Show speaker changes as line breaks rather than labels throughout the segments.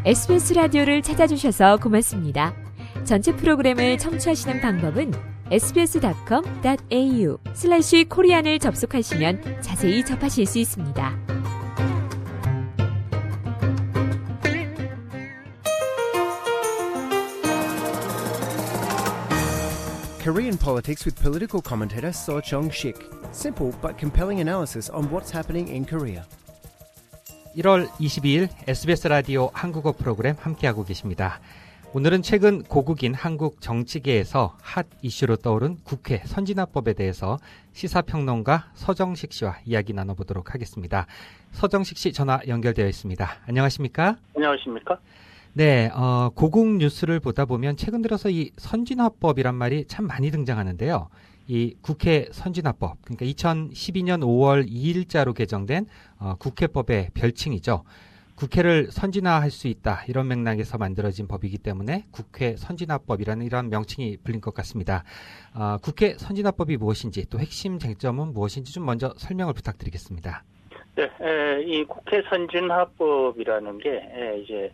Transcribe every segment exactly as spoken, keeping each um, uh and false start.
에스비에스 라디오를 찾아주셔서 고맙습니다. 전체 프로그램을 청취하시는 방법은 에스비에스닷컴 닷 에이유 슬래시 코리안을 접속하시면 자세히 접하실 수 있습니다.
Korean politics with political commentator So Chong-sik. Simple but compelling analysis on what's happening in Korea.
일월 이십이일 에스비에스 라디오 한국어 프로그램 함께하고 계십니다. 오늘은 최근 고국인 한국 정치계에서 핫 이슈로 떠오른 국회 선진화법에 대해서 시사평론가 서정식 씨와 이야기 나눠보도록 하겠습니다. 서정식 씨 전화 연결되어 있습니다. 안녕하십니까?
안녕하십니까?
네, 어, 고국 뉴스를 보다 보면 최근 들어서 이 선진화법이란 말이 참 많이 등장하는데요. 이 국회 선진화법, 그러니까 이천십이년 오월 이일자로 개정된 어, 국회법의 별칭이죠. 국회를 선진화할 수 있다, 이런 맥락에서 만들어진 법이기 때문에 국회 선진화법이라는 이런 명칭이 불린 것 같습니다. 어, 국회 선진화법이 무엇인지, 또 핵심 쟁점은 무엇인지 좀 먼저 설명을 부탁드리겠습니다.
네, 에, 이 국회 선진화법이라는 게 에, 이제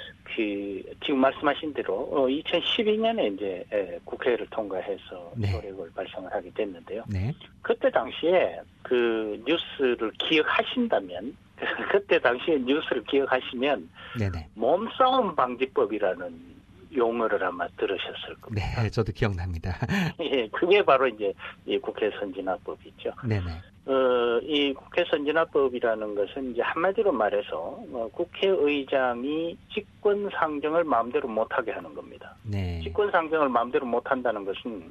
그 지금 말씀하신 대로 어, 이천십이년에 이제 에, 국회를 통과해서
네.
효력을 발생을 하게 됐는데요.
네.
그때 당시에 그 뉴스를 기억하신다면 그때 당시에 뉴스를 기억하시면
네네.
몸싸움 방지법이라는 용어를 아마 들으셨을 겁니다.
네, 저도 기억납니다.
예, 그게 바로 이제 이 국회 선진화법이죠.
네네.
어, 이 국회 선진화법이라는 것은 이제 한마디로 말해서 어, 국회의장이 직권 상정을 마음대로 못하게 하는 겁니다.
네.
직권 상정을 마음대로 못한다는 것은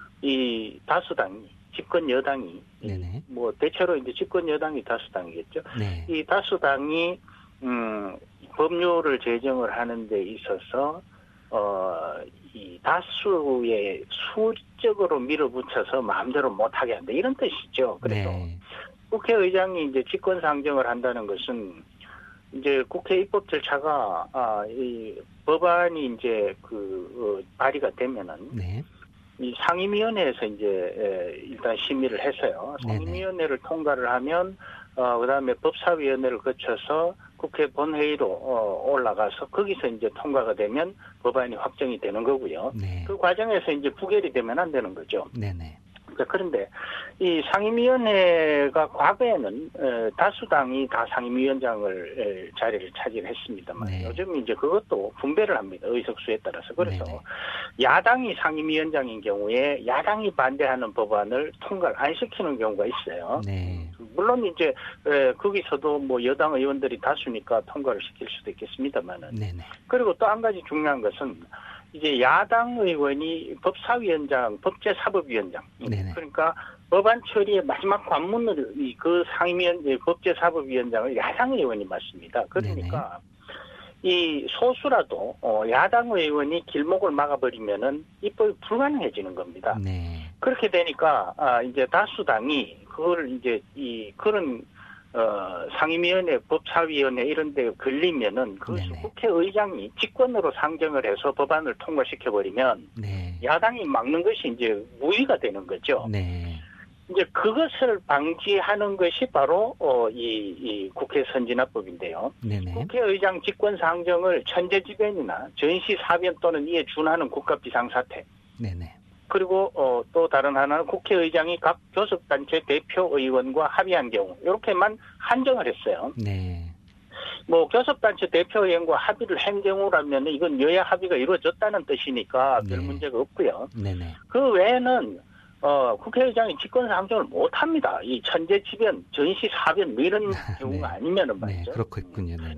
이 다수당이 집권 여당이
네네.
뭐 대체로 이제 집권 여당이 다수당이겠죠.
네.
이 다수당이 음, 법률을 제정을 하는 데 있어서 어, 이 다수의 수적으로 밀어붙여서 마음대로 못하게 한다, 이런 뜻이죠. 그래서
네.
국회의장이 이제 직권 상정을 한다는 것은 이제 국회 입법 절차가 아, 이 법안이 이제 그 어, 발의가 되면은
네.
이 상임위원회에서 이제 에, 일단 심의를 해서요. 상임위원회를 통과를 하면 어, 그다음에 법사위원회를 거쳐서 국회 본회의로 어, 올라가서 거기서 이제 통과가 되면 법안이 확정이 되는 거고요.
네.
그 과정에서 이제 부결이 되면 안 되는 거죠.
네네.
그런데 이 상임위원회가 과거에는 에, 다수당이 다 상임위원장을 에, 자리를 차지했습니다만
네.
요즘 이제 그것도 분배를 합니다. 의석수에 따라서. 그래서
네네.
야당이 상임위원장인 경우에 야당이 반대하는 법안을 통과를 안 시키는 경우가 있어요.
네.
물론 이제 에, 거기서도 뭐 여당 의원들이 다수니까 통과를 시킬 수도 있겠습니다만은.
네네.
그리고 또 한 가지 중요한 것은 이제 야당 의원이 법사위원장, 법제사법위원장.
네네.
그러니까 법안 처리의 마지막 관문을 이 그 상임위원, 법제사법위원장을 야당 의원이 맡습니다. 그러니까 네네. 이 소수라도 어, 야당 의원이 길목을 막아버리면은 입법이 불가능해지는 겁니다.
네.
그렇게 되니까 아, 이제 다수당이 그걸 이제 이 그런 어, 상임위원회, 법사위원회 이런 데 걸리면은 그 국회의장이 직권으로 상정을 해서 법안을 통과시켜버리면
네.
야당이 막는 것이 이제 무위가 되는 거죠.
네.
이제 그것을 방지하는 것이 바로 어, 이, 이 국회 선진화법인데요.
네네.
국회의장 직권 상정을 천재지변이나 전시사변 또는 이에 준하는 국가 비상사태.
네네.
그리고 어, 또 다른 하나는 국회의장이 각 교섭단체 대표의원과 합의한 경우 이렇게만 한정을 했어요.
네.
뭐 교섭단체 대표의원과 합의를 한 경우라면 이건 여야 합의가 이루어졌다는 뜻이니까 별
네.
문제가 없고요.
네네.
그 외에는 어, 국회의장이 직권상정을 못합니다. 이 천재지변, 전시사변 뭐 이런 경우가
네.
아니면은 말이죠.
네, 그렇군요. 네.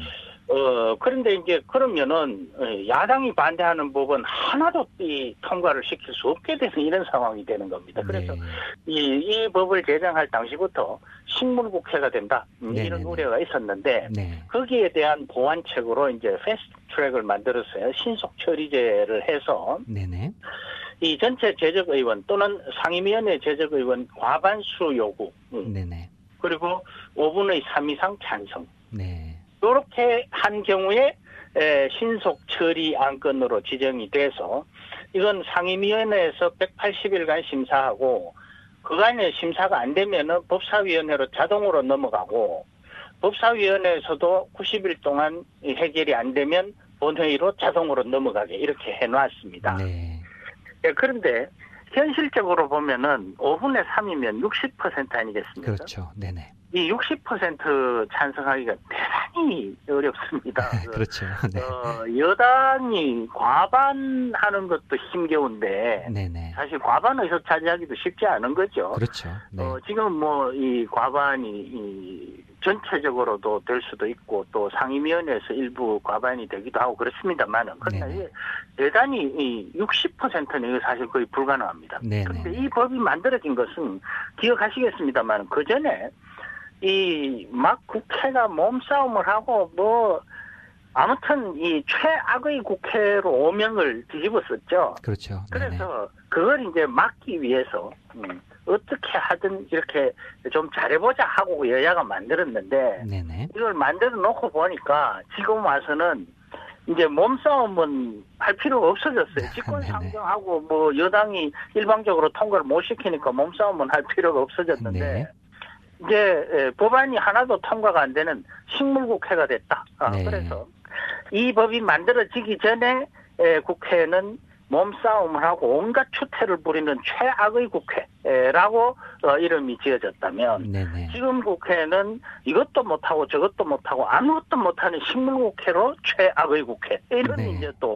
어, 그런데 이제 그러면은 야당이 반대하는 법은 하나도 이 통과를 시킬 수 없게 되는 이런 상황이 되는 겁니다. 그래서
네.
이, 이 법을 제정할 당시부터 식물국회가 된다.
네네네.
이런 우려가 있었는데
네.
거기에 대한 보완책으로 이제 패스트 트랙을 만들었어요. 신속 처리제를 해서
네네.
이 전체 제적의원 또는 상임위원회 제적의원 과반수 요구.
네네.
그리고 오 분의 삼 이상 찬성.
네.
이렇게 한 경우에 에, 신속 처리 안건으로 지정이 돼서 이건 상임위원회에서 백팔십 일간 심사하고 그간에 심사가 안 되면은 법사위원회로 자동으로 넘어가고 법사위원회에서도 구십 일 동안 해결이 안 되면 본회의로 자동으로 넘어가게 이렇게 해놨습니다.
네.
예, 그런데 현실적으로 보면은 오분의 삼이면 육십 퍼센트 아니겠습니까?
그렇죠. 네네.
이 육십 퍼센트 찬성하기가 대단히 어렵습니다.
그렇죠. 네.
어, 여당이 과반하는 것도 힘겨운데
네네.
사실 과반 의석 차지하기도 쉽지 않은 거죠.
그렇죠. 네.
어, 지금 뭐 이 과반이 이 전체적으로도 될 수도 있고 또 상임위원회에서 일부 과반이 되기도 하고 그렇습니다만은 그러나
네네.
이게 대단히 이 육십 퍼센트는 사실 거의 불가능합니다.
네네.
그런데 이 법이 만들어진 것은 기억하시겠습니다만 그 전에 이 막 국회가 몸싸움을 하고 뭐 아무튼 이 최악의 국회로 오명을 뒤집었었죠.
그렇죠.
그래서 그걸 이제 막기 위해서 음, 어떻게 하든 이렇게 좀 잘해보자 하고 여야가 만들었는데
네네.
이걸 만들어 놓고 보니까 지금 와서는 이제 몸싸움은 할 필요가 없어졌어요. 집권 상정하고 뭐 여당이 일방적으로 통과를 못 시키니까 몸싸움은 할 필요가 없어졌는데
네.
이제 법안이 하나도 통과가 안 되는 식물국회가 됐다.
네.
그래서 이 법이 만들어지기 전에 국회는 몸싸움을 하고 온갖 추태를 부리는 최악의 국회라고 이름이 지어졌다면
네네.
지금 국회는 이것도 못하고 저것도 못하고 아무것도 못하는 식물국회로 최악의 국회 이런
네.
이제 또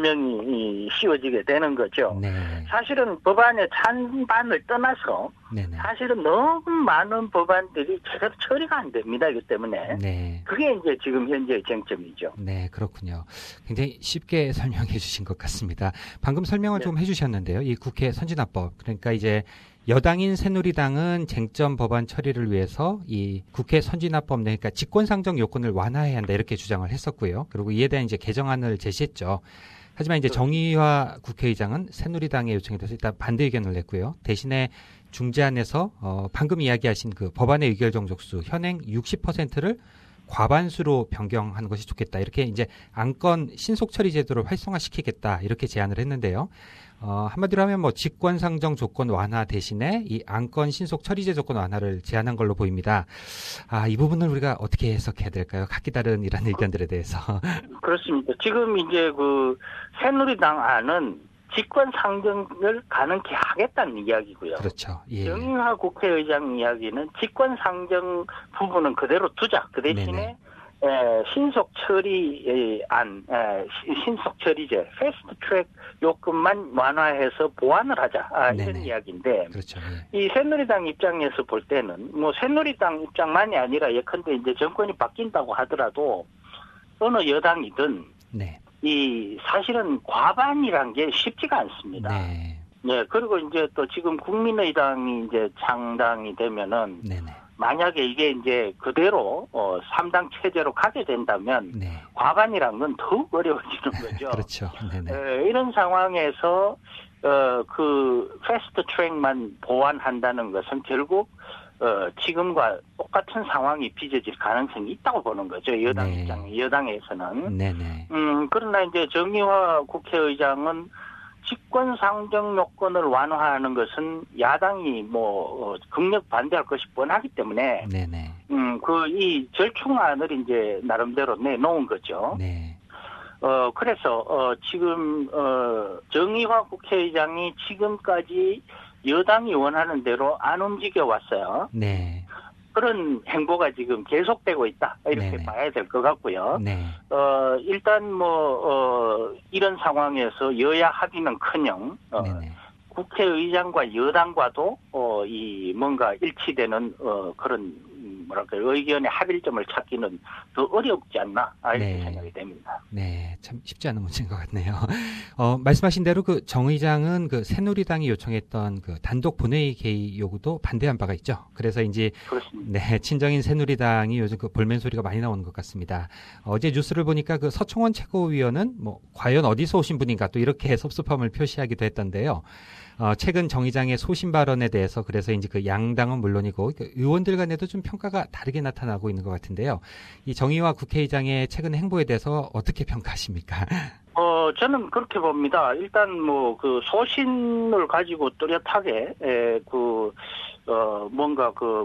오명이 씌워지게 되는 거죠.
네.
사실은 법안의 찬반을 떠나서
네네.
사실은 너무 많은 법안들이 제대로 처리가 안 됩니다. 이기 때문에
네.
그게 이제 지금 현재의 쟁점이죠.
네, 그렇군요. 굉장히 쉽게 설명해 주신 것 같습니다. 방금 설명을
네.
좀 해주셨는데요. 이 국회 선진화법, 그러니까 이제 여당인 새누리당은 쟁점 법안 처리를 위해서 이 국회 선진화법 내, 그러니까 직권상정 요건을 완화해야 한다 이렇게 주장을 했었고요. 그리고 이에 대한 이제 개정안을 제시했죠. 하지만 이제 정의화 국회의장은 새누리당의 요청에 대해서 일단 반대 의견을 냈고요. 대신에 중재안에서 어, 방금 이야기하신 그 법안의 의결 정족수 현행 육십 퍼센트를 과반수로 변경하는 것이 좋겠다. 이렇게 이제 안건 신속 처리 제도를 활성화시키겠다. 이렇게 제안을 했는데요. 어, 한마디로 하면 뭐 직권상정 조건 완화 대신에 이 안건 신속 처리제 조건 완화를 제안한 걸로 보입니다. 아, 이 부분을 우리가 어떻게 해석해야 될까요? 각기 다른 이런 의견들에 대해서.
그렇습니다. 지금 이제 그 새누리당 안은 직권 상정을 가능케 하겠다는 이야기고요.
그렇죠. 예.
정의화 국회의장 이야기는 직권 상정 부분은 그대로 두자. 그 대신에 에, 신속 처리안, 에, 신속 처리제, 패스트 트랙 요건만 완화해서 보완을 하자. 아, 이런
네네.
이야기인데.
그렇죠.
예. 이 새누리당 입장에서 볼 때는 뭐 새누리당 입장만이 아니라 예컨대 이제 정권이 바뀐다고 하더라도 어느 여당이든
네.
이 사실은 과반이란 게 쉽지가 않습니다.
네.
네, 그리고 이제 또 지금 국민의당이 이제 창당이 되면은
네네.
만약에 이게 이제 그대로 어 삼당 체제로 가게 된다면
네.
과반이란 건 더욱 어려워지는 거죠.
그렇죠. 네네.
에, 이런 상황에서 어 그 패스트 트랙만 보완한다는 것은 결국 어, 지금과 똑같은 상황이 빚어질 가능성이 있다고 보는 거죠. 여당
네.
입장, 여당에서는.
네네.
음, 그러나 이제 정의화 국회의장은 직권 상정 요건을 완화하는 것은 야당이 뭐, 어, 극력 반대할 것이 뻔하기 때문에,
네네.
음, 그, 이 절충안을 이제 나름대로 내놓은 거죠.
네.
어, 그래서, 어, 지금, 어, 정의화 국회의장이 지금까지 여당이 원하는 대로 안 움직여 왔어요.
네.
그런 행보가 지금 계속되고 있다. 이렇게
네네.
봐야 될 것 같고요.
네.
어, 일단 뭐, 어, 이런 상황에서 여야 합의는커녕, 어,
네네.
국회의장과 여당과도, 어, 이 뭔가 일치되는, 어, 그런, 뭐랄까, 의견의 합일점을 찾기는 더 어렵지 않나, 아, 이렇게
네.
생각이 됩니다.
네, 참 쉽지 않은 문제인 것 같네요. 어, 말씀하신 대로 그 정 의장은 그 새누리당이 요청했던 그 단독 본회의 개의 요구도 반대한 바가 있죠. 그래서 이제
그렇습니다.
네, 친정인 새누리당이 요즘 그 볼멘 소리가 많이 나오는 것 같습니다. 어제 뉴스를 보니까 그 서청원 최고위원은 뭐 과연 어디서 오신 분인가 또 이렇게 섭섭함을 표시하기도 했던데요. 어, 최근 정 의장의 소신 발언에 대해서 그래서 이제 그 양당은 물론이고 그 의원들 간에도 좀 평가가 다르게 나타나고 있는 것 같은데요. 이 정의화 국회의장의 최근 행보에 대해서 어떻게 평가하십니까?
어, 저는 그렇게 봅니다. 일단 뭐 그 소신을 가지고 뚜렷하게, 에, 그, 어, 뭔가 그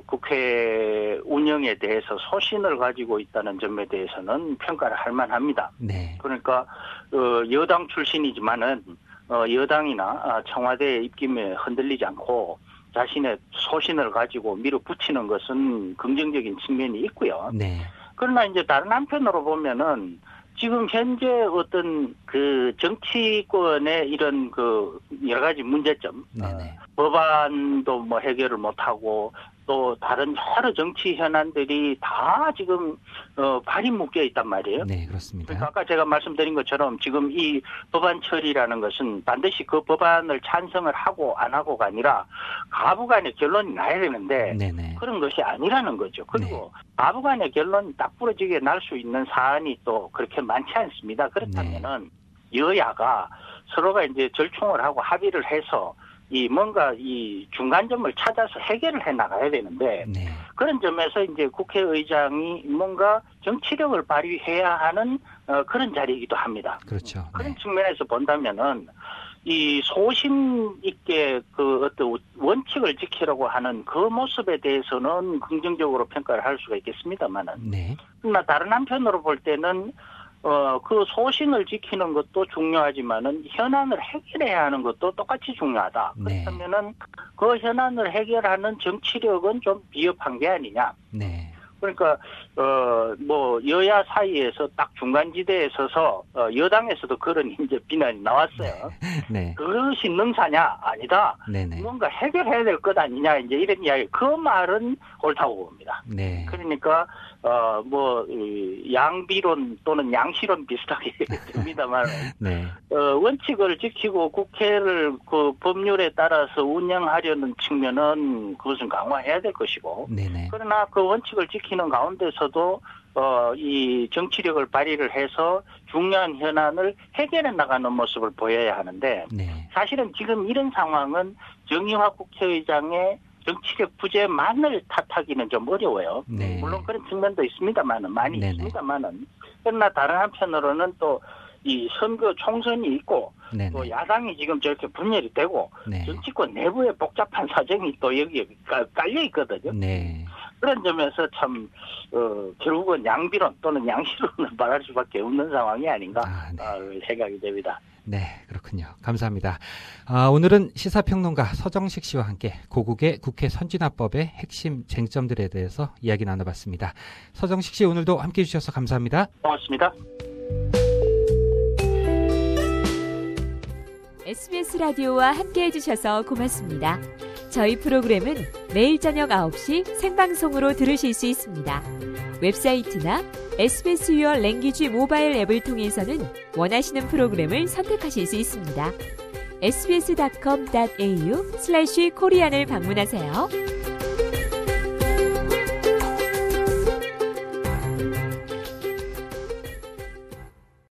국회 운영에 대해서 소신을 가지고 있다는 점에 대해서는 평가를 할 만합니다.
네.
그러니까, 어, 여당 출신이지만은, 어, 여당이나 청와대의 입김에 흔들리지 않고 자신의 소신을 가지고 밀어붙이는 것은 긍정적인 측면이 있고요.
네.
그러나 이제 다른 한편으로 보면은 지금 현재 어떤 그 정치권의 이런 그 여러 가지 문제점,
네네.
어, 법안도 뭐 해결을 못하고 또 다른 여러 정치 현안들이 다 지금 어, 발이 묶여 있단 말이에요.
네, 그렇습니다.
그러니까 아까 제가 말씀드린 것처럼 지금 이 법안 처리라는 것은 반드시 그 법안을 찬성을 하고 안 하고가 아니라 가부간의 결론이 나야 되는데
네네.
그런 것이 아니라는 거죠. 그리고
네.
가부간의 결론이 딱 부러지게 날 수 있는 사안이 또 그렇게 많지 않습니다. 그렇다면은 네. 여야가 서로가 이제 절충을 하고 합의를 해서 이 뭔가 이 중간점을 찾아서 해결을 해 나가야 되는데
네.
그런 점에서 이제 국회의장이 뭔가 정치력을 발휘해야 하는 어, 그런 자리이기도 합니다.
그렇죠.
그런
네.
측면에서 본다면은 이 소신 있게 그 어떤 원칙을 지키려고 하는 그 모습에 대해서는 긍정적으로 평가를 할 수가 있겠습니다만은
네.
그러나 다른 한편으로 볼 때는 어, 그 소신을 지키는 것도 중요하지만은 현안을 해결해야 하는 것도 똑같이 중요하다.
네.
그렇다면은 그 현안을 해결하는 정치력은 좀 비협한 게 아니냐.
네.
그러니까 어, 뭐 여야 사이에서 딱 중간지대에 서서 어, 여당에서도 그런 이제 비난이 나왔어요.
네.
그것이 능사냐? 아니다.
네네.
뭔가 해결해야 될 것 아니냐? 이제 이런 이야기. 그 말은 옳다고 봅니다.
네.
그러니까 어, 뭐 양비론 또는 양시론 비슷하게 됩니다만
네.
어, 원칙을 지키고 국회를 그 법률에 따라서 운영하려는 측면은 그것은 강화해야 될 것이고
네네.
그러나 그 원칙을 지키는 가운데서도 어, 이 정치력을 발휘를 해서 중요한 현안을 해결해 나가는 모습을 보여야 하는데
네.
사실은 지금 이런 상황은 정의화 국회의장의 정치력 부재만을 탓하기는 좀 어려워요.
네.
물론 그런 측면도 있습니다만은 많이
네네.
있습니다만은 그러나 다른 한편으로는 또 이 선거 총선이 있고
네네.
또 야당이 지금 저렇게 분열이 되고
네.
정치권 내부에 복잡한 사정이 또 여기에 깔려 있거든요.
네.
그런 점에서 참 어, 결국은 양비론 또는 양시론을 말할 수밖에 없는 상황이 아닌가
아, 네.
어, 생각이 됩니다.
네, 그렇군요. 감사합니다. 아, 오늘은 시사평론가 서정식 씨와 함께 고국의 국회 선진화법의 핵심 쟁점들에 대해서 이야기 나눠봤습니다. 서정식 씨 오늘도 함께해 주셔서 감사합니다.
고맙습니다.
에스비에스 라디오와 함께해 주셔서 고맙습니다. 저희 프로그램은 매일 저녁 아홉 시 생방송으로 들으실 수 있습니다. 웹사이트나 에스비에스 유어 랭귀지 모바일 앱을 통해서는 원하시는 프로그램을 선택하실 수 있습니다. 에스비에스 닷컴 닷에이유 슬래시 코리안을 방문하세요.